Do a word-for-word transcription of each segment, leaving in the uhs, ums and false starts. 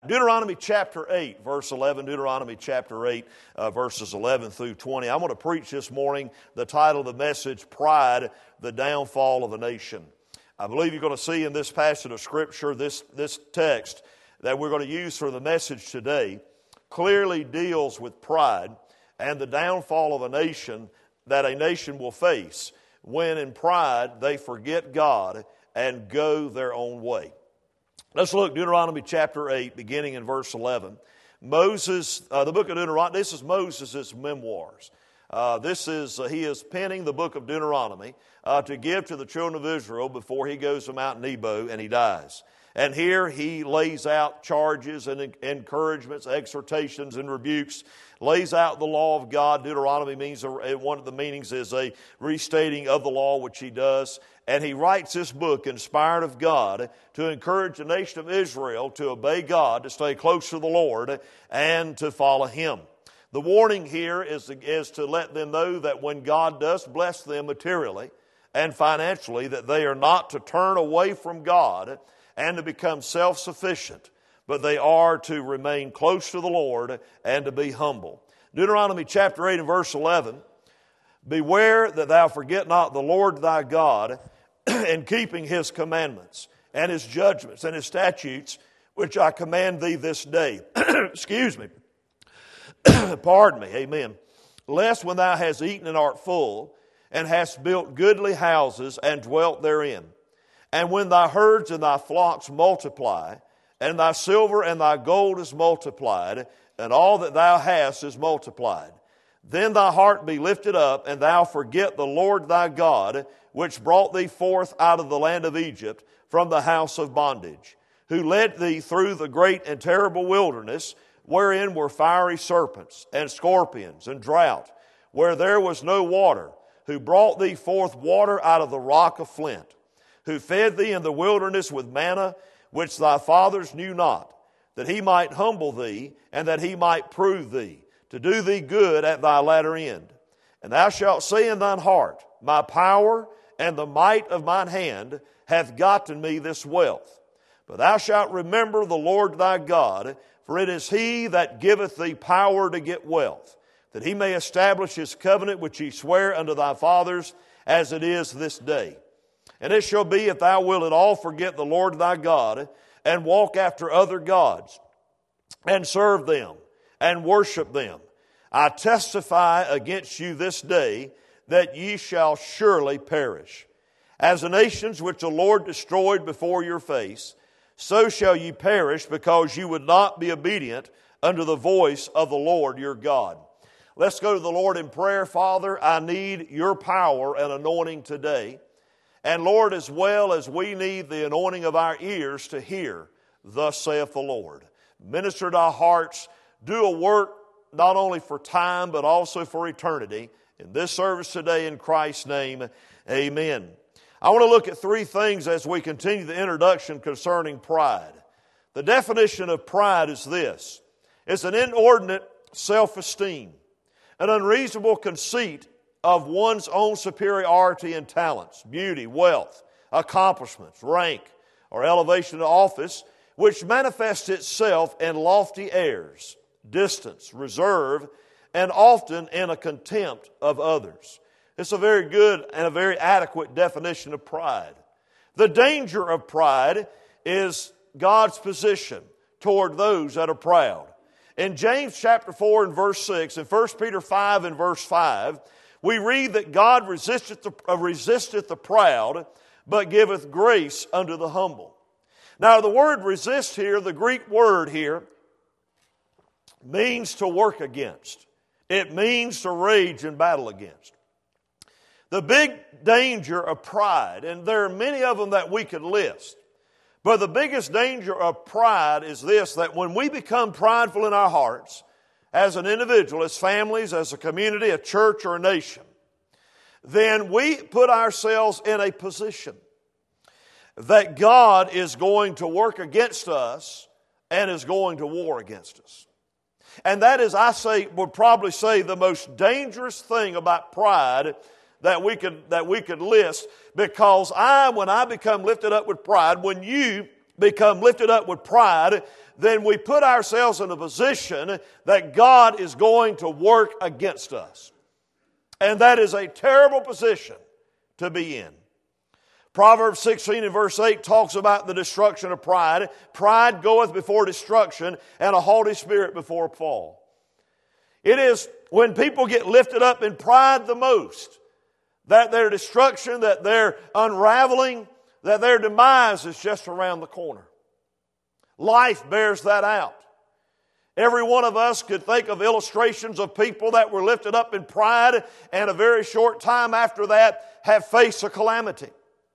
Deuteronomy chapter eight, verse eleven. Deuteronomy chapter eight, uh, verses eleven through twenty. I'm going to preach this morning the title of the message, Pride, the Downfall of a Nation. I believe you're going to see in this passage of Scripture, this, this text that we're going to use for the message today, clearly deals with pride and the downfall of a nation that a nation will face when in pride they forget God and go their own way. Let's look Deuteronomy chapter eight, beginning in verse eleven. Moses, uh, the book of Deuteronomy, this is Moses' memoirs. Uh, this is, uh, he is penning the book of Deuteronomy uh, to give to the children of Israel before he goes to Mount Nebo and he dies. And here he lays out charges and encouragements, exhortations and rebukes, lays out the law of God. Deuteronomy means, one of the meanings is a restating of the law, which he does. And he writes this book, inspired of God, to encourage the nation of Israel to obey God, to stay close to the Lord, and to follow Him. The warning here is, is to let them know that when God does bless them materially and financially, that they are not to turn away from God and to become self-sufficient, but they are to remain close to the Lord and to be humble. Deuteronomy chapter eight and verse eleven, beware that thou forget not the Lord thy God in keeping His commandments and His judgments and His statutes, which I command thee this day. Excuse me. Pardon me. Amen. Lest when thou hast eaten and art full, and hast built goodly houses and dwelt therein, and when thy herds and thy flocks multiply, and thy silver and thy gold is multiplied, and all that thou hast is multiplied, then thy heart be lifted up, and thou forget the Lord thy God, which brought thee forth out of the land of Egypt from the house of bondage, who led thee through the great and terrible wilderness, wherein were fiery serpents and scorpions and drought, where there was no water, who brought thee forth water out of the rock of flint, who fed thee in the wilderness with manna, which thy fathers knew not, that He might humble thee, and that He might prove thee, to do thee good at thy latter end. And thou shalt say in thine heart, my power and the might of mine hand hath gotten me this wealth. But thou shalt remember the Lord thy God, for it is He that giveth thee power to get wealth, that He may establish His covenant which He sware unto thy fathers, as it is this day. And it shall be, if thou wilt at all forget the Lord thy God, and walk after other gods, and serve them, and worship them, I testify against you this day, that ye shall surely perish. As the nations which the Lord destroyed before your face, so shall ye perish, because you would not be obedient unto the voice of the Lord your God. Let's go to the Lord in prayer. Father, I need your power and anointing today. And Lord, as well as we need the anointing of our ears to hear, thus saith the Lord. Minister to our hearts. Do a work not only for time, but also for eternity. In this service today, in Christ's name, amen. I want to look at three things as we continue the introduction concerning pride. The definition of pride is this. It's an inordinate self-esteem, an unreasonable conceit of one's own superiority in talents, beauty, wealth, accomplishments, rank, or elevation to office, which manifests itself in lofty airs, distance, reserve, and often in a contempt of others. It's a very good and a very adequate definition of pride. The danger of pride is God's position toward those that are proud. In James chapter four and verse six, and First Peter five and verse five, we read that God resisteth the, uh, resisteth the proud, but giveth grace unto the humble. Now the word resist here, the Greek word here, means to work against. It means to rage and battle against. The big danger of pride, and there are many of them that we could list, but the biggest danger of pride is this, that when we become prideful in our hearts, as an individual, as families, as a community, a church, or a nation, then we put ourselves in a position that God is going to work against us and is going to war against us. And that is, I say, would probably say the most dangerous thing about pride that we could that we could list, because I, when I become lifted up with pride, when you become lifted up with pride, then we put ourselves in a position that God is going to work against us. And that is a terrible position to be in. Proverbs sixteen and verse eight talks about the destruction of pride. Pride goeth before destruction, and a haughty spirit before a fall. It is when people get lifted up in pride the most, that their destruction, that their unraveling, that their demise is just around the corner. Life bears that out. Every one of us could think of illustrations of people that were lifted up in pride and a very short time after that have faced a calamity.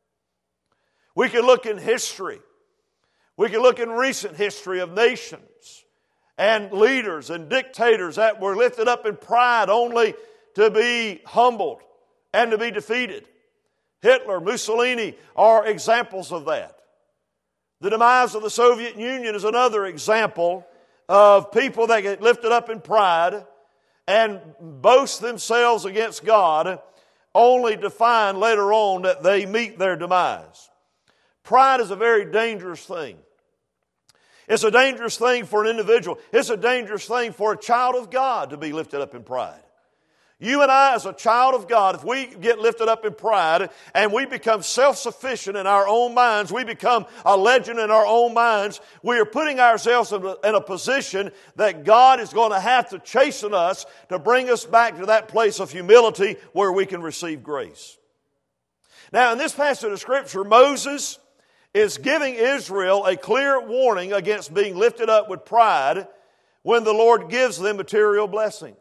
We can look in history. We can look in recent history of nations and leaders and dictators that were lifted up in pride only to be humbled and to be defeated. Hitler, Mussolini are examples of that. The demise of the Soviet Union is another example of people that get lifted up in pride and boast themselves against God, only to find later on that they meet their demise. Pride is a very dangerous thing. It's a dangerous thing for an individual. It's a dangerous thing for a child of God to be lifted up in pride. You and I, as a child of God, if we get lifted up in pride and we become self-sufficient in our own minds, we become a legend in our own minds, we are putting ourselves in a, in a position that God is going to have to chasten us to bring us back to that place of humility where we can receive grace. Now, in this passage of Scripture, Moses is giving Israel a clear warning against being lifted up with pride when the Lord gives them material blessings.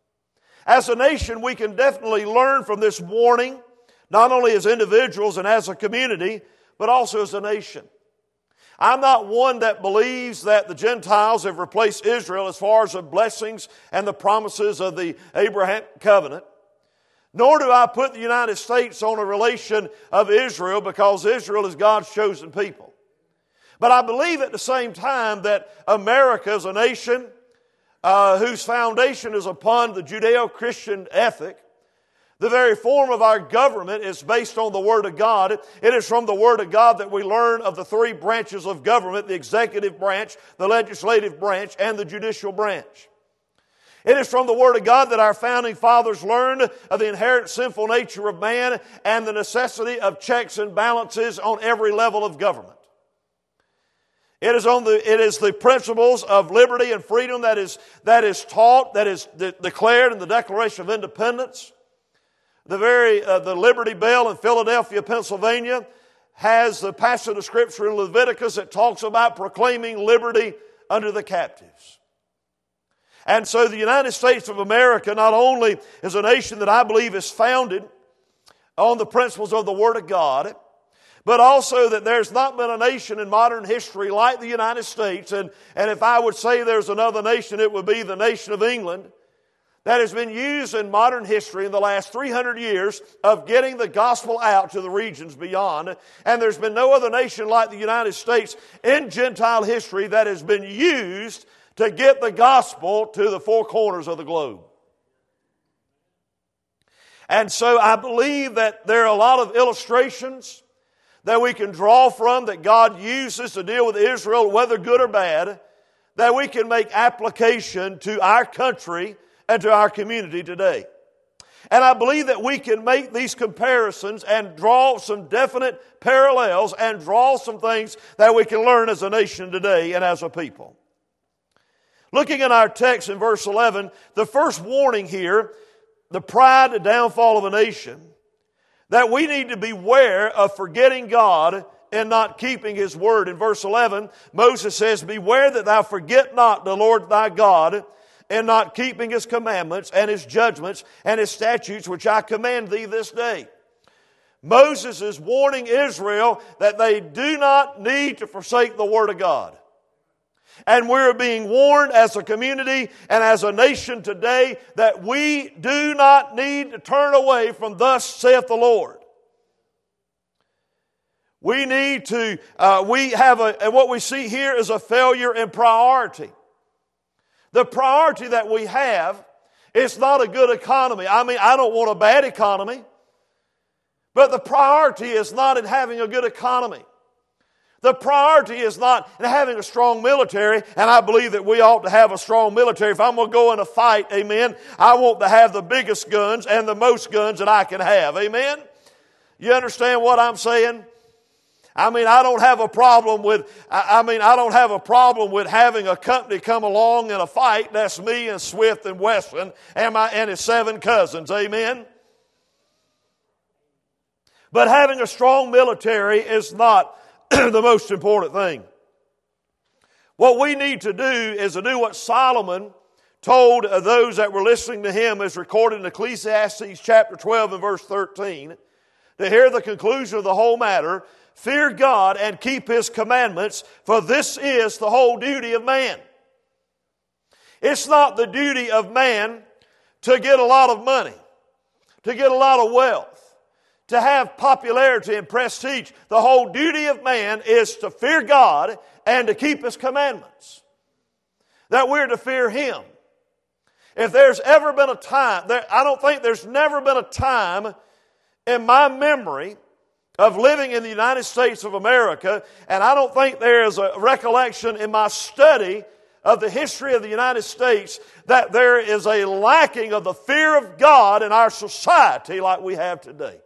As a nation, we can definitely learn from this warning, not only as individuals and as a community, but also as a nation. I'm not one that believes that the Gentiles have replaced Israel as far as the blessings and the promises of the Abrahamic covenant. Nor do I put the United States on a relation of Israel, because Israel is God's chosen people. But I believe at the same time that America is a nation uh, whose foundation is upon the Judeo-Christian ethic. The very form of our government is based on the Word of God. It is from the Word of God that we learn of the three branches of government: the executive branch, the legislative branch, and the judicial branch. It is from the Word of God that our founding fathers learned of the inherent sinful nature of man and the necessity of checks and balances on every level of government. It is on the it is the principles of liberty and freedom that is that is taught, that is de- declared in the Declaration of Independence. The very uh, the Liberty Bell in Philadelphia, Pennsylvania, has the passage of Scripture in Leviticus that talks about proclaiming liberty unto the captives. And so the United States of America not only is a nation that I believe is founded on the principles of the Word of God, but also that there's not been a nation in modern history like the United States. And, and if I would say there's another nation, it would be the nation of England, that has been used in modern history in the last three hundred years of getting the gospel out to the regions beyond. And there's been no other nation like the United States in Gentile history that has been used to get the gospel to the four corners of the globe. And so I believe that there are a lot of illustrations that we can draw from that God uses to deal with Israel, whether good or bad, that we can make application to our country and to our community today. And I believe that we can make these comparisons and draw some definite parallels and draw some things that we can learn as a nation today and as a people. Looking at our text in verse eleven, the first warning here, the pride and downfall of a nation, that we need to beware of forgetting God and not keeping His word. In verse eleven, Moses says, "Beware that thou forget not the Lord thy God, and not keeping His commandments and His judgments and His statutes, which I command thee this day." Moses is warning Israel that they do not need to forsake the word of God. And we're being warned as a community and as a nation today that we do not need to turn away from "Thus saith the Lord." We need to, uh, we have a, and what we see here is a failure in priority. The priority that we have is not a good economy. I mean, I don't want a bad economy, but the priority is not in having a good economy. The priority is not having a strong military, and I believe that we ought to have a strong military. If I'm going to go in a fight, amen, I want to have the biggest guns and the most guns that I can have, amen? You understand what I'm saying? I mean, I don't have a problem with, I mean, I don't have a problem with having a company come along in a fight. That's me and Swift and Wesson and, my, and his seven cousins, amen? But having a strong military is not the most important thing. What we need to do is to do what Solomon told those that were listening to him, as recorded in Ecclesiastes chapter twelve and verse thirteen, to hear the conclusion of the whole matter. Fear God and keep His commandments, for this is the whole duty of man. It's not the duty of man to get a lot of money, to get a lot of wealth, to have popularity and prestige. The whole duty of man is to fear God and to keep His commandments. That we're to fear Him. If there's ever been a time, there, I don't think there's never been a time in my memory of living in the United States of America, and I don't think there is a recollection in my study of the history of the United States that there is a lacking of the fear of God in our society like we have today.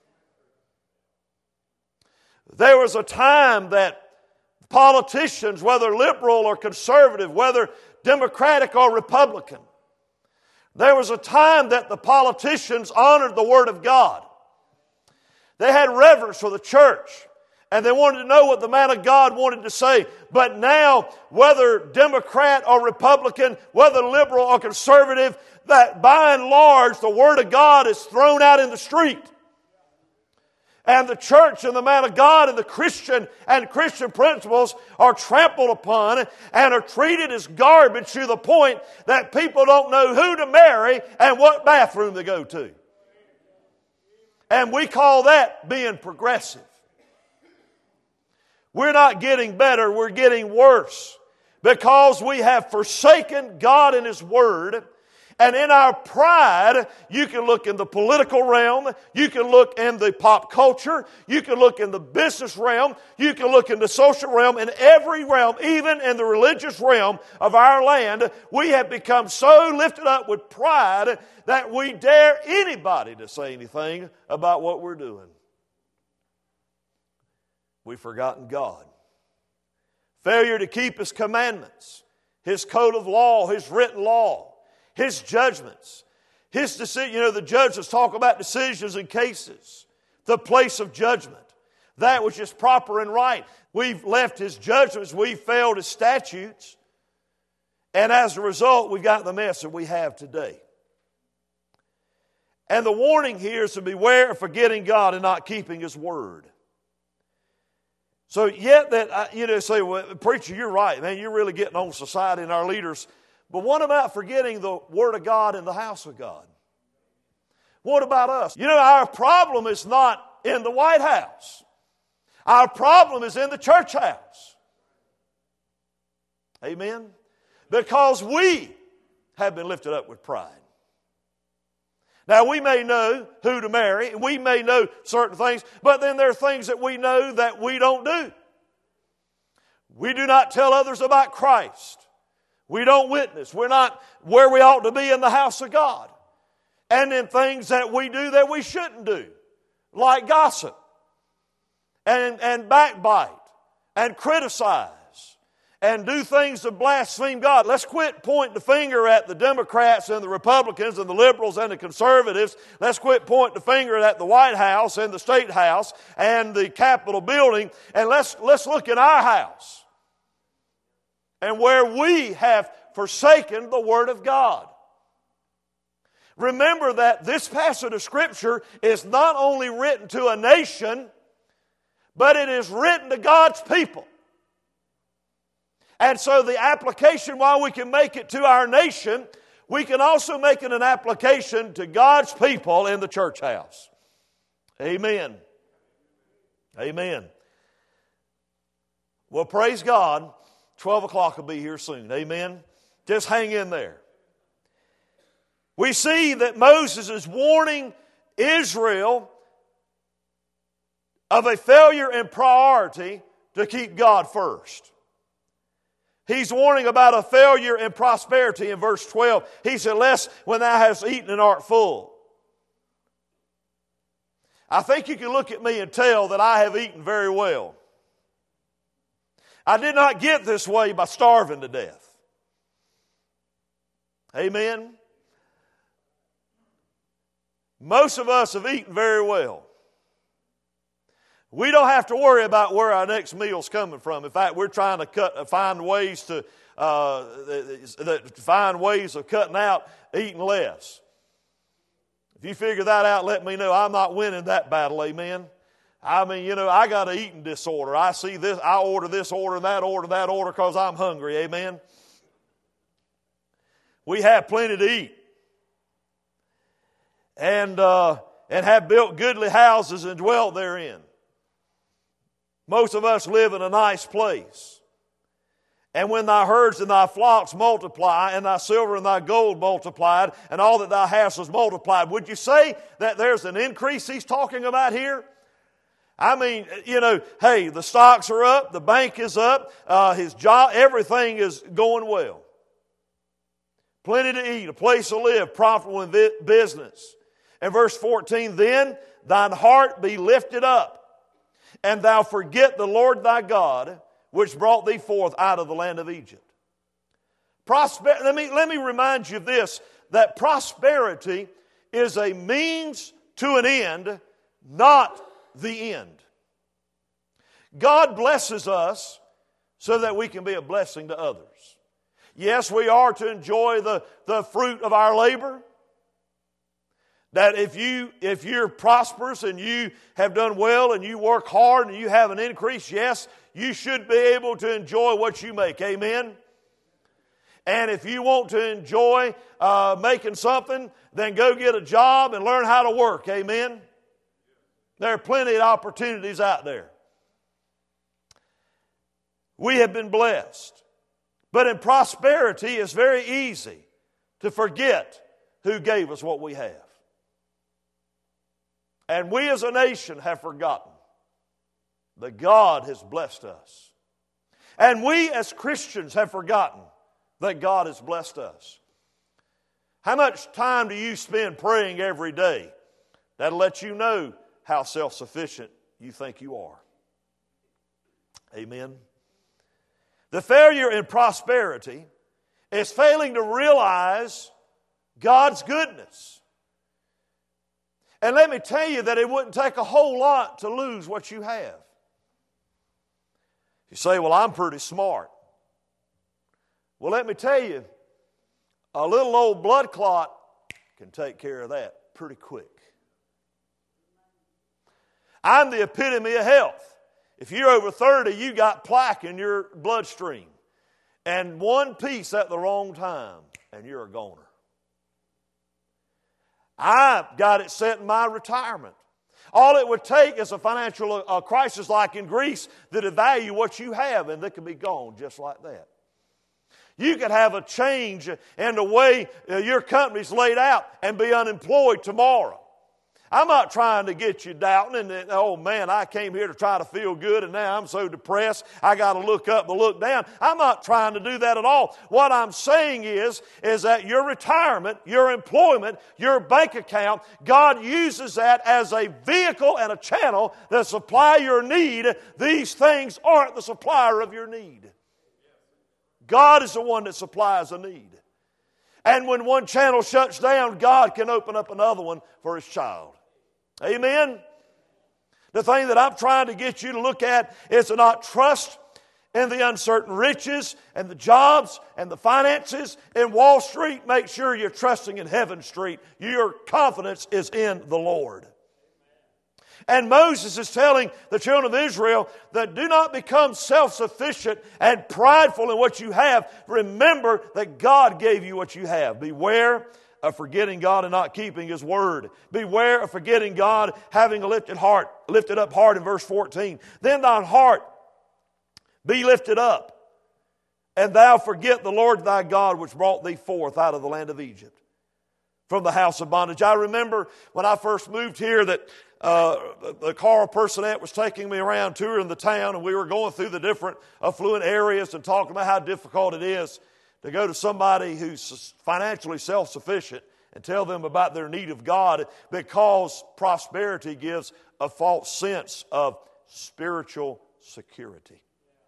There was a time that politicians, whether liberal or conservative, whether Democratic or Republican, there was a time that the politicians honored the Word of God. They had reverence for the church, and they wanted to know what the man of God wanted to say. But now, whether Democrat or Republican, whether liberal or conservative, that by and large the Word of God is thrown out in the street. And the church and the man of God and the Christian and Christian principles are trampled upon and are treated as garbage to the point that people don't know who to marry and what bathroom to go to. And we call that being progressive. We're not getting better, we're getting worse. Because we have forsaken God and His Word. And in our pride, you can look in the political realm, you can look in the pop culture, you can look in the business realm, you can look in the social realm, in every realm, even in the religious realm of our land, we have become so lifted up with pride that we dare anybody to say anything about what we're doing. We've forgotten God. Failure to keep His commandments, His code of law, His written law, His judgments, His decision. You know, the judges talk about decisions and cases, the place of judgment, that which is proper and right. We've left His judgments, we've failed His statutes, and as a result, we've got the mess that we have today. And the warning here is to beware of forgetting God and not keeping His Word. So yet that, you know, say, well, preacher, you're right, man, you're really getting on society and our leaders. But what about forgetting the Word of God in the house of God? What about us? You know, our problem is not in the White House. Our problem is in the church house. Amen? Because we have been lifted up with pride. Now, we may know who to marry, we may know certain things, but then there are things that we know that we don't do. We do not tell others about Christ. We don't witness. We're not where we ought to be in the house of God. And then things that we do that we shouldn't do, like gossip and, and backbite and criticize and do things to blaspheme God. Let's quit pointing the finger at the Democrats and the Republicans and the liberals and the conservatives. Let's quit pointing the finger at the White House and the State House and the Capitol building, and let's, let's look in our house and where we have forsaken the Word of God. Remember that this passage of Scripture is not only written to a nation, but it is written to God's people. And so the application, while we can make it to our nation, we can also make it an application to God's people in the church house. Amen. Amen. Well, praise God. twelve o'clock will be here soon. Amen. Just hang in there. We see that Moses is warning Israel of a failure in priority to keep God first. He's warning about a failure in prosperity in verse twelve. He said, lest when thou hast eaten and art full. I think you can look at me and tell that I have eaten very well. I did not get this way by starving to death. Amen. Most of us have eaten very well. We don't have to worry about where our next meal's coming from. In fact, we're trying to cut, find ways to uh, find ways of cutting out eating less. If you figure that out, let me know. I'm not winning that battle. Amen. I mean, you know, I got an eating disorder. I see this. I order this order, that order, that order because I'm hungry. Amen. We have plenty to eat, and uh, and have built goodly houses and dwelt therein. Most of us live in a nice place. And when thy herds and thy flocks multiply, and thy silver and thy gold multiplied, and all that thou hast is multiplied, would you say that there's an increase he's talking about here? I mean, you know, hey, the stocks are up, the bank is up, uh, his job, everything is going well. Plenty to eat, a place to live, profitable in business. And verse fourteen, then thine heart be lifted up, and thou forget the Lord thy God, which brought thee forth out of the land of Egypt. Prosper- let me, let me remind you of this, that prosperity is a means to an end, not the end. God blesses us so that we can be a blessing to others. Yes, we are to enjoy the, the fruit of our labor. That if you if you're prosperous and you have done well and you work hard and you have an increase, yes, you should be able to enjoy what you make. Amen. And if you want to enjoy uh, making something, then go get a job and learn how to work. Amen. There are plenty of opportunities out there. We have been blessed. But in prosperity, it's very easy to forget who gave us what we have. And we as a nation have forgotten that God has blessed us. And we as Christians have forgotten that God has blessed us. How much time do you spend praying every day? That'll let you know how self-sufficient you think you are. Amen. The failure in prosperity is failing to realize God's goodness. And let me tell you that it wouldn't take a whole lot to lose what you have. You say, well, I'm pretty smart. Well, let me tell you, a little old blood clot can take care of that pretty quick. I'm the epitome of health. If you're over thirty, you got plaque in your bloodstream. And one piece at the wrong time, and you're a goner. I got it set in my retirement. All it would take is a financial uh, crisis like in Greece that devalue what you have, and they could be gone just like that. You could have a change in the way uh, your company's laid out and be unemployed tomorrow. I'm not trying to get you doubting and, and oh man, I came here to try to feel good and now I'm so depressed I got to look up and look down. I'm not trying to do that at all. What I'm saying is, is that your retirement, your employment, your bank account, God uses that as a vehicle and a channel that supply your need. These things aren't the supplier of your need. God is the one that supplies a need. And when one channel shuts down, God can open up another one for His child. Amen? The thing that I'm trying to get you to look at is to not trust in the uncertain riches and the jobs and the finances in Wall Street. Make sure you're trusting in Heaven Street. Your confidence is in the Lord. And Moses is telling the children of Israel that do not become self-sufficient and prideful in what you have. Remember that God gave you what you have. Beware of forgetting God and not keeping His word. Beware of forgetting God, having a lifted heart, lifted up heart in verse fourteen. Then thine heart be lifted up, and thou forget the Lord thy God which brought thee forth out of the land of Egypt. from the house of bondage. I remember when I first moved here that uh, the car personette was taking me around touring the town, and we were going through the different affluent areas and talking about how difficult it is to go to somebody who's financially self-sufficient and tell them about their need of God, because prosperity gives a false sense of spiritual security.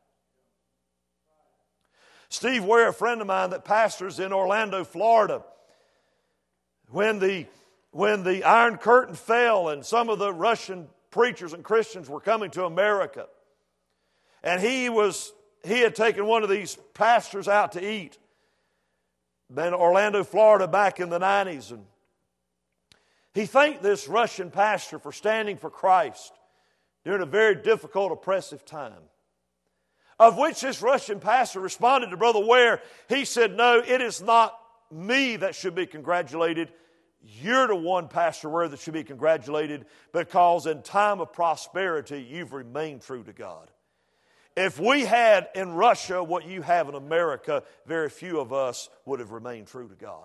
Steve Ware, a friend of mine that pastors in Orlando, Florida, when the, when the Iron Curtain fell and some of the Russian preachers and Christians were coming to America, and he was he had taken one of these pastors out to eat in Orlando, Florida, back in the nineties, and he thanked this Russian pastor for standing for Christ during a very difficult, oppressive time. Of which this Russian pastor responded to Brother Ware. He said, "No, it is not me that should be congratulated. You're the one, Pastor Ware, that should be congratulated, because in time of prosperity, you've remained true to God. If we had in Russia what you have in America, very few of us would have remained true to God."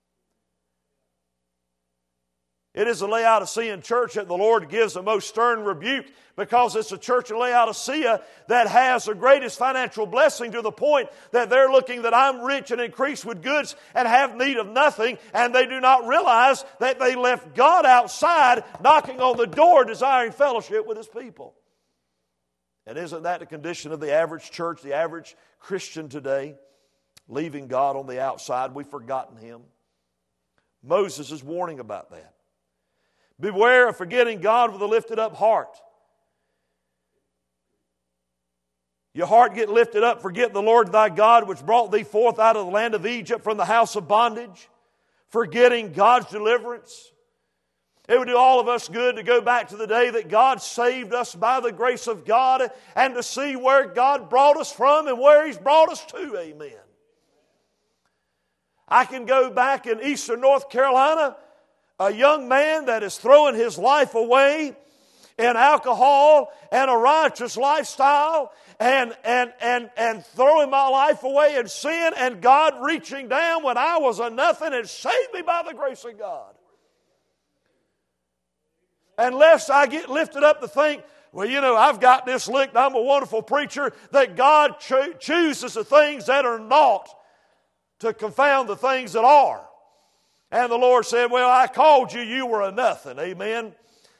It is a Laodicean church that the Lord gives the most stern rebuke, because it's a church in Laodicea that has the greatest financial blessing, to the point that they're looking that I'm rich and increased with goods and have need of nothing, and they do not realize that they left God outside knocking on the door desiring fellowship with His people. And isn't that the condition of the average church, the average Christian today? Leaving God on the outside. We've forgotten Him. Moses is warning about that. Beware of forgetting God with a lifted up heart. Your heart get lifted up, forget the Lord thy God, which brought thee forth out of the land of Egypt from the house of bondage. Forgetting God's deliverance. It would do all of us good to go back to the day that God saved us by the grace of God, and to see where God brought us from and where He's brought us to. Amen. I can go back in eastern North Carolina, a young man that is throwing his life away in alcohol and a riotous lifestyle, and, and, and, and throwing my life away in sin, and God reaching down when I was a nothing and saved me by the grace of God. Unless I get lifted up to think, well, you know, I've got this licked, I'm a wonderful preacher, that God cho- chooses the things that are not to confound the things that are. And the Lord said, well, I called you, you were a nothing. Amen.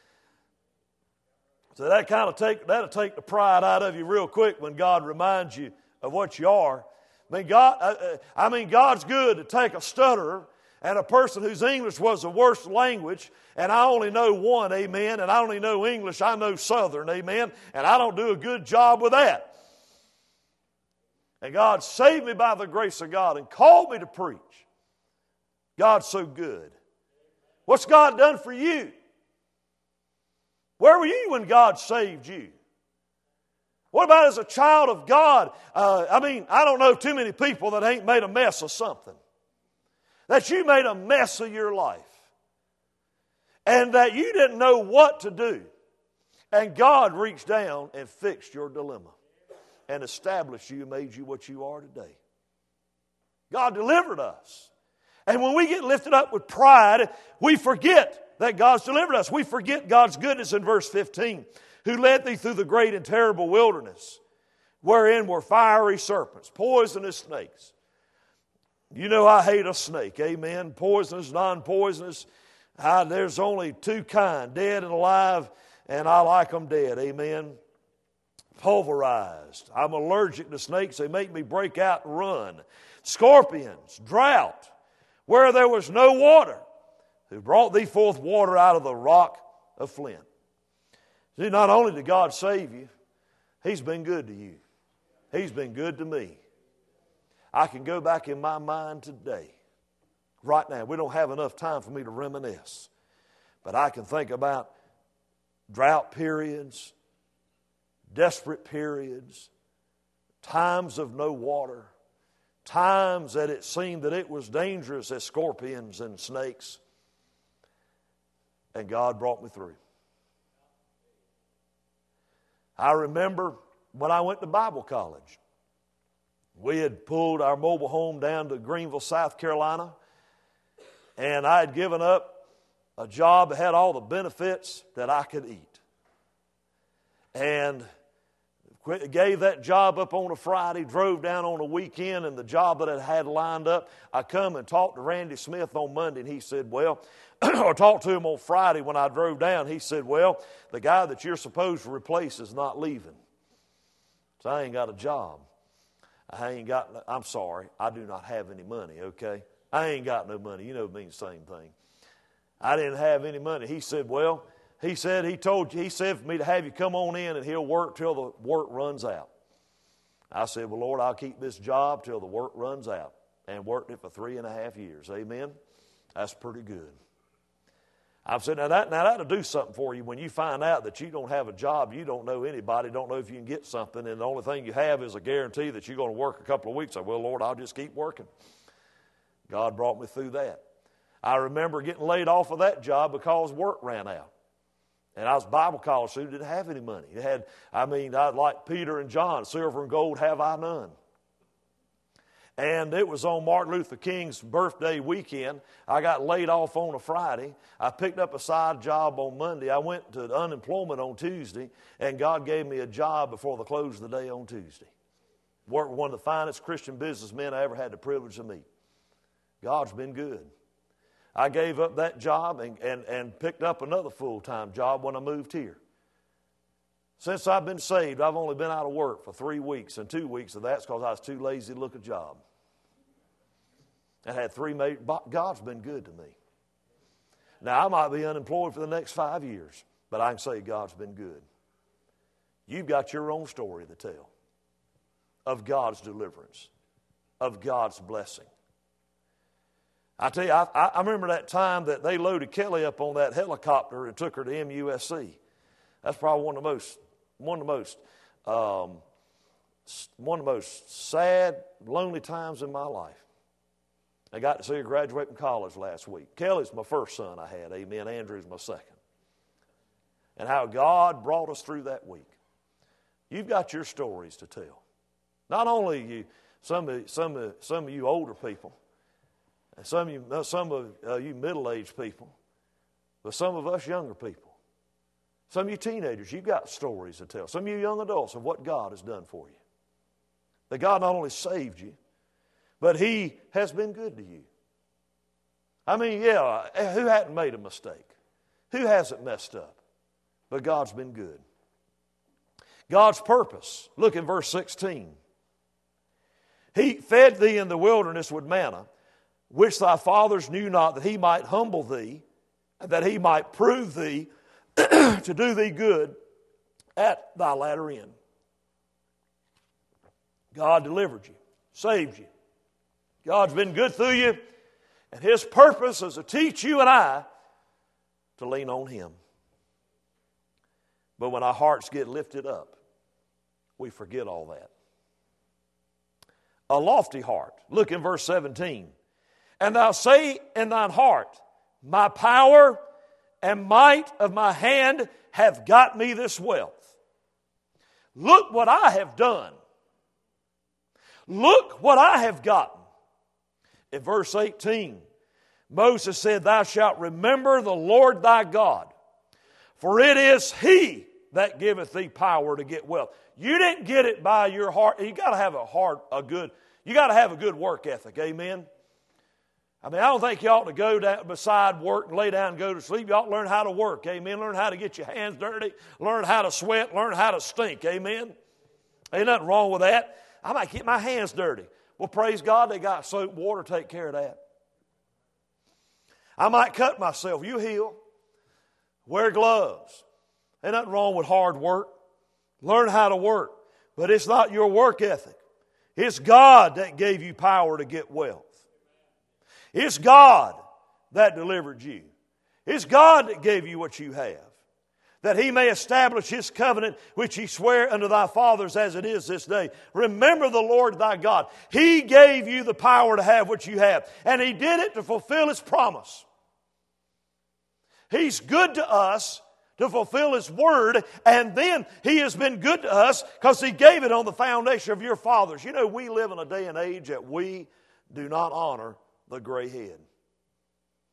So that kind of take, that'll take the pride out of you real quick when God reminds you of what you are. I mean, God, I mean, God's good to take a stutterer and a person whose English was the worst language, and I only know one, amen, and I only know English, I know Southern, amen, and I don't do a good job with that. And God saved me by the grace of God and called me to preach. God's so good. What's God done for you? Where were you when God saved you? What about as a child of God? Uh, I mean, I don't know too many people that ain't made a mess of something. That you made a mess of your life. And that you didn't know what to do. And God reached down and fixed your dilemma. And established you, made you what you are today. God delivered us. And when we get lifted up with pride, we forget that God's delivered us. We forget God's goodness in verse fifteen. Who led thee through the great and terrible wilderness, wherein were fiery serpents, poisonous snakes. You know I hate a snake, amen. Poisonous, non-poisonous. I, there's only two kind, dead and alive, and I like them dead, amen. Pulverized. I'm allergic to snakes. They make me break out and run. Scorpions, drought, where there was no water, who brought thee forth water out of the rock of flint. See, not only did God save you, He's been good to you. He's been good to me. I can go back in my mind today, right now. We don't have enough time for me to reminisce. But I can think about drought periods, desperate periods, times of no water, times that it seemed that it was dangerous as scorpions and snakes. And God brought me through. I remember when I went to Bible college, we had pulled our mobile home down to Greenville, South Carolina. And I had given up a job that had all the benefits that I could eat. And quit, gave that job up on a Friday, drove down on a weekend, and the job that I had lined up, I come and talked to Randy Smith on Monday, and he said, well, or talked to him on Friday when I drove down, he said, well, the guy that you're supposed to replace is not leaving. So I ain't got a job. I ain't got, I'm sorry, I do not have any money, okay? I ain't got no money. You know it means the same thing. I didn't have any money. He said, well, he said, he told you, he said for me to have you come on in and he'll work till the work runs out. I said, well, Lord, I'll keep this job till the work runs out. And worked it for three and a half years. Amen? That's pretty good. I've said, now, that, now that'll do something for you when you find out that you don't have a job, you don't know anybody, don't know if you can get something, and the only thing you have is a guarantee that you're going to work a couple of weeks. I said, well, Lord, I'll just keep working. God brought me through that. I remember getting laid off of that job because work ran out. And I was a Bible college student, didn't have any money. It had, I mean, I like Peter and John, silver and gold have I none. And it was on Martin Luther King's birthday weekend. I got laid off on a Friday. I picked up a side job on Monday. I went to unemployment on Tuesday, and God gave me a job before the close of the day on Tuesday. Worked with one of the finest Christian businessmen I ever had the privilege to meet. God's been good. I gave up that job and, and, and picked up another full-time job when I moved here. Since I've been saved, I've only been out of work for three weeks, and two weeks of that's because I was too lazy to look a job. I had three major, God's been good to me. Now, I might be unemployed for the next five years, but I can say God's been good. You've got your own story to tell of God's deliverance, of God's blessing. I tell you, I, I remember that time that they loaded Kelly up on that helicopter and took her to M U S C. That's probably one of the most, one of the most, um, one of the most sad, lonely times in my life. I got to see her graduate from college last week. Kelly's my first son I had, amen. Andrew's my second. And how God brought us through that week. You've got your stories to tell. Not only you, some of, some of, some of you older people, and some of you, some of uh, you middle-aged people, but some of us younger people. Some of you teenagers, you've got stories to tell. Some of you young adults of what God has done for you. That God not only saved you, but He has been good to you. I mean, yeah, who hadn't made a mistake? Who hasn't messed up? But God's been good. God's purpose. Look in verse sixteen. He fed thee in the wilderness with manna, which thy fathers knew not, that He might humble thee, and that He might prove thee to do thee good at thy latter end. God delivered you, saved you. God's been good through you, and His purpose is to teach you and I to lean on Him. But when our hearts get lifted up, we forget all that. A lofty heart. Look in verse seventeen. And thou say in thine heart, my power and might of my hand have got me this wealth. Look what I have done. Look what I have gotten. In verse eighteen, Moses said, thou shalt remember the Lord thy God, for it is He that giveth thee power to get wealth. You didn't get it by your heart. You got to have a heart, a good, you got to have a good work ethic. Amen. I mean, I don't think you ought to go down beside work and lay down and go to sleep. You ought to learn how to work. Amen. Learn how to get your hands dirty. Learn how to sweat. Learn how to stink. Amen. Ain't nothing wrong with that. I might get my hands dirty. Well, praise God, they got soap and water to take care of that. I might cut myself. You heal. Wear gloves. Ain't nothing wrong with hard work. Learn how to work. But it's not your work ethic. It's God that gave you power to get wealth. It's God that delivered you. It's God that gave you what you have, that He may establish His covenant, which He sware unto thy fathers as it is this day. Remember the Lord thy God. He gave you the power to have what you have, and He did it to fulfill His promise. He's good to us to fulfill His word, and then He has been good to us because He gave it on the foundation of your fathers. You know, we live in a day and age that we do not honor the gray head.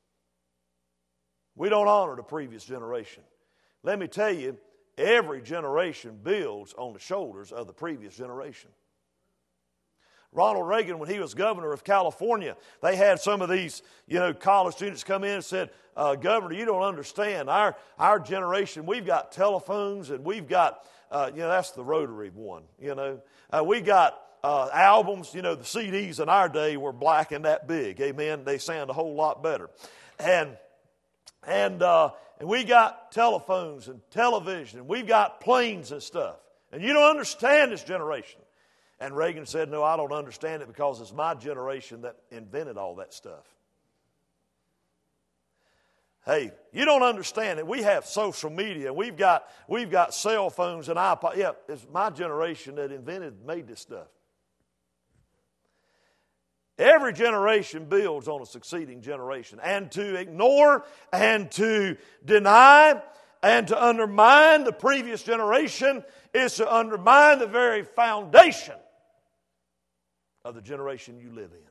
We don't honor the previous generation. Let me tell you, every generation builds on the shoulders of the previous generation. Ronald Reagan, when he was governor of California, they had some of these, you know, college students come in and said, uh, Governor, you don't understand. Our, our generation, we've got telephones and we've got, uh, you know, that's the rotary one, you know. Uh, we got uh, albums, you know, the C Ds in our day were black and that big, amen. They sound a whole lot better. And, and, uh, and we got telephones and television and we've got planes and stuff. And you don't understand this generation. And Reagan said, no, I don't understand it because it's my generation that invented all that stuff. Hey, you don't understand it. We have social media. We've got, we've got cell phones and iPods. Yeah, it's my generation that invented, made this stuff. Every generation builds on a succeeding generation. And to ignore and to deny and to undermine the previous generation is to undermine the very foundation of the generation you live in.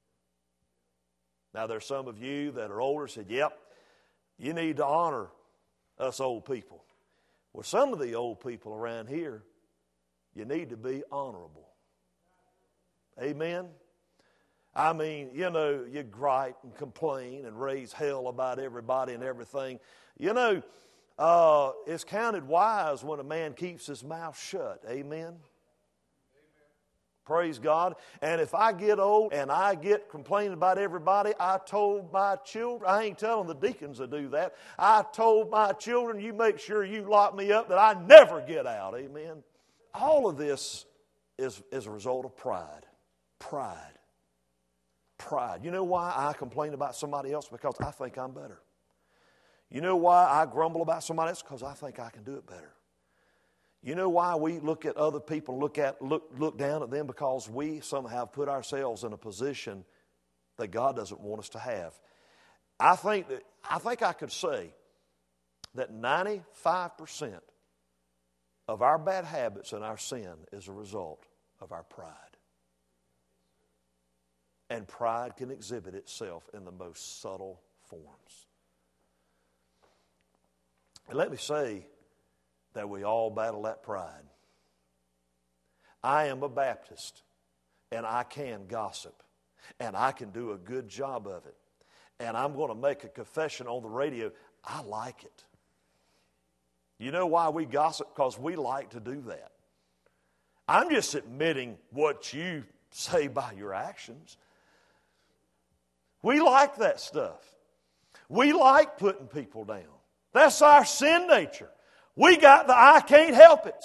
Now, there's some of you that are older said, yep, you need to honor us old people. Well, some of the old people around here, you need to be honorable. Amen? I mean, you know, you gripe and complain and raise hell about everybody and everything. You know, uh, it's counted wise when a man keeps his mouth shut. Amen? Praise God. And if I get old and I get complaining about everybody, I told my children, I ain't telling the deacons to do that. I told my children, you make sure you lock me up that I never get out. Amen. All of this is, is a result of pride. Pride. Pride. You know why I complain about somebody else? Because I think I'm better. You know why I grumble about somebody else? Because I think I can do it better. You know why we look at other people, look at look look down at them? Because we somehow put ourselves in a position that God doesn't want us to have. I think that I think I could say that ninety-five percent of our bad habits and our sin is a result of our pride. And pride can exhibit itself in the most subtle forms. And let me say that we all battle that pride. I am a Baptist, and I can gossip, and I can do a good job of it. And I'm going to make a confession on the radio. I like it. You know why we gossip? Because we like to do that. I'm just admitting what you say by your actions. We like that stuff. We like putting people down. That's our sin nature. We got the I can't help it.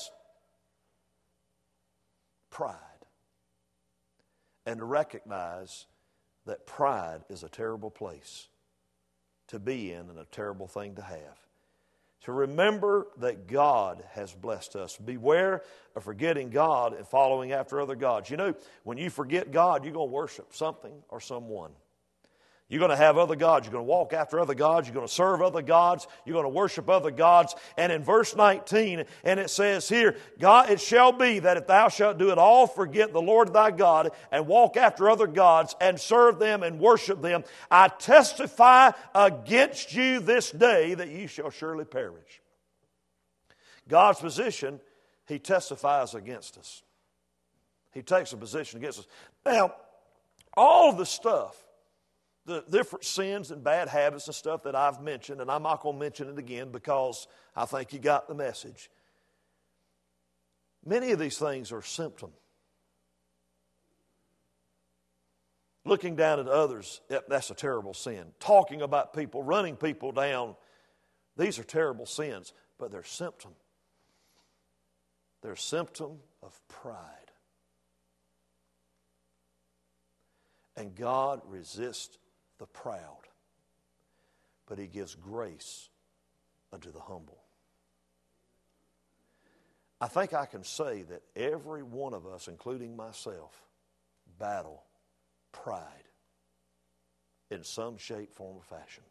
Pride. And to recognize that pride is a terrible place to be in and a terrible thing to have. To remember that God has blessed us. Beware of forgetting God and following after other gods. You know, when you forget God, you're going to worship something or someone. You're going to have other gods. You're going to walk after other gods. You're going to serve other gods. You're going to worship other gods. And in verse nineteen, and it says here, God, it shall be that if thou shalt do it all, forget the Lord thy God, and walk after other gods, and serve them and worship them, I testify against you this day that ye shall surely perish. God's position, He testifies against us. He takes a position against us. Now, all the stuff, the different sins and bad habits and stuff that I've mentioned, and I'm not going to mention it again because I think you got the message. Many of these things are a symptom. Looking down at others, that's a terrible sin. Talking about people, running people down, these are terrible sins, but they're a symptom. They're a symptom of pride. And God resists the proud, but He gives grace unto the humble. I think I can say that every one of us, including myself, battle pride in some shape, form, or fashion.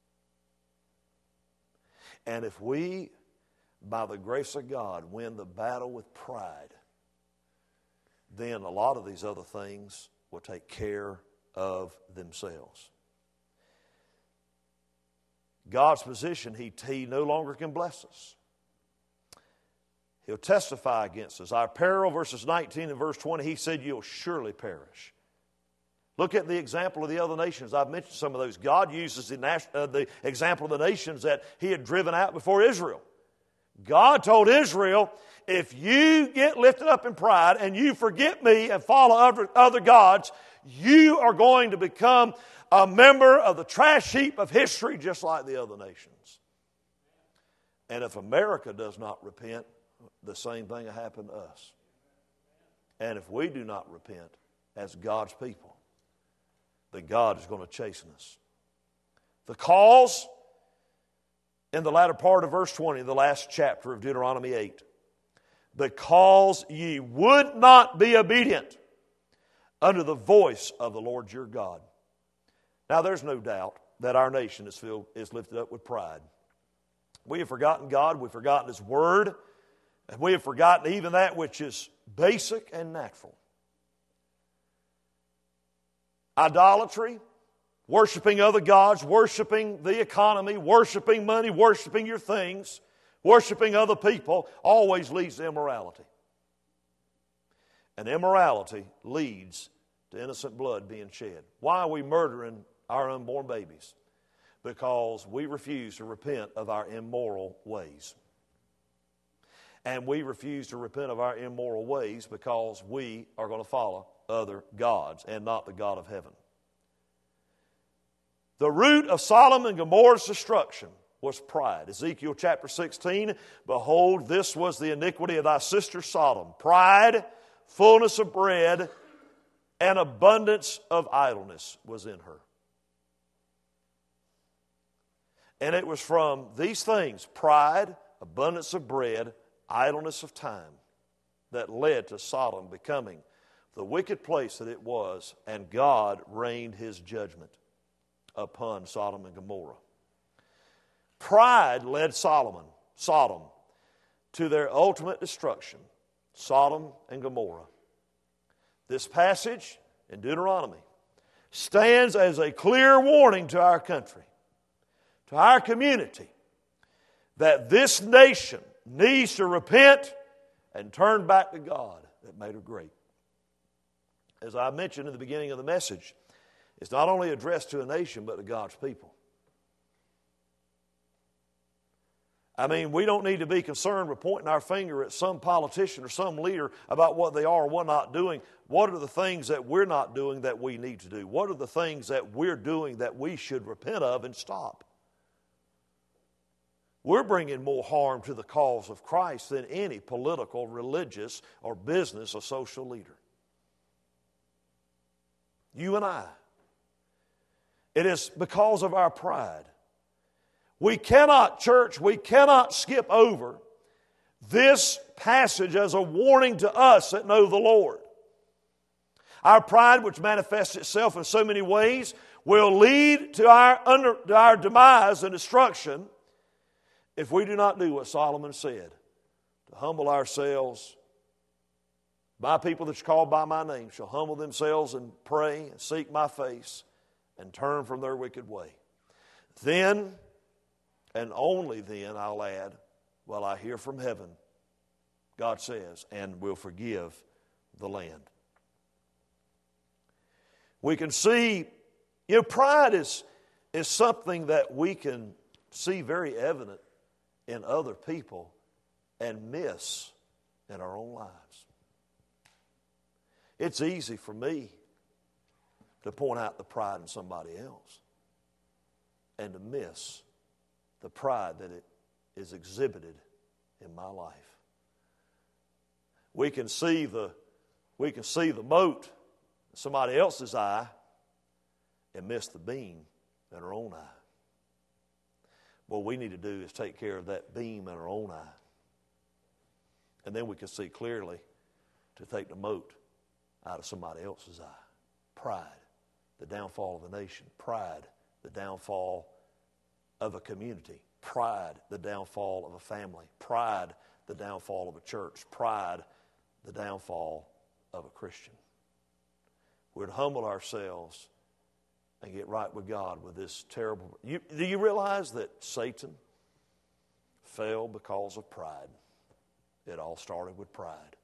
And if we, by the grace of God, win the battle with pride, then a lot of these other things will take care of themselves. God's position, he, he no longer can bless us. He'll testify against us. Our peril, verses nineteen and verse twenty, he said, you'll surely perish. Look at the example of the other nations. I've mentioned some of those. God uses the, uh, the example of the nations that he had driven out before Israel. God told Israel, if you get lifted up in pride and you forget me and follow other, other gods, you are going to become a member of the trash heap of history just like the other nations. And if America does not repent, the same thing will happen to us. And if we do not repent as God's people, then God is going to chasten us. The cause in the latter part of verse twenty, the last chapter of Deuteronomy eight, because ye would not be obedient unto the voice of the Lord your God. Now there's no doubt that our nation is filled, is lifted up with pride. We have forgotten God, we've forgotten His Word, and we have forgotten even that which is basic and natural. Idolatry, worshiping other gods, worshiping the economy, worshiping money, worshiping your things, worshiping other people, always leads to immorality. And immorality leads to innocent blood being shed. Why are we murdering our unborn babies? Because we refuse to repent of our immoral ways. And we refuse to repent of our immoral ways because we are going to follow other gods and not the God of heaven. The root of Sodom and Gomorrah's destruction was pride. Ezekiel chapter sixteen, behold, this was the iniquity of thy sister Sodom. Pride, fullness of bread, and abundance of idleness was in her. And it was from these things, pride, abundance of bread, idleness of time, that led to Sodom becoming the wicked place that it was, and God rained His judgment upon Sodom and Gomorrah. Pride led Solomon, Sodom to their ultimate destruction, Sodom and Gomorrah. This passage in Deuteronomy stands as a clear warning to our country, to our community, that this nation needs to repent and turn back to God that made her great. As I mentioned in the beginning of the message, it's not only addressed to a nation, but to God's people. I mean, we don't need to be concerned with pointing our finger at some politician or some leader about what they are or what not doing. What are the things that we're not doing that we need to do? What are the things that we're doing that we should repent of and stop? We're bringing more harm to the cause of Christ than any political, religious, or business or social leader. You and I. It is because of our pride. We cannot, church, we cannot skip over this passage as a warning to us that know the Lord. Our pride, which manifests itself in so many ways, will lead to our, under, to our demise and destruction if we do not do what Solomon said, to humble ourselves. My people that are called by my name shall humble themselves and pray and seek my face and turn from their wicked way. Then, and only then, I'll add, will I hear from heaven, God says, and will forgive the land. We can see, you know, pride is, is something that we can see very evident in other people and miss in our own lives. It's easy for me to point out the pride in somebody else and to miss the pride that it is exhibited in my life. We can see the, we can see the mote in somebody else's eye and miss the beam in our own eye. What we need to do is take care of that beam in our own eye. And then we can see clearly to take the mote out of somebody else's eye. Pride, the downfall of a nation. Pride, the downfall of a community. Pride, the downfall of a family. Pride, the downfall of a church. Pride, the downfall of a Christian. We're to humble ourselves and get right with God with this terrible. You, do you realize that Satan fell because of pride? It all started with pride.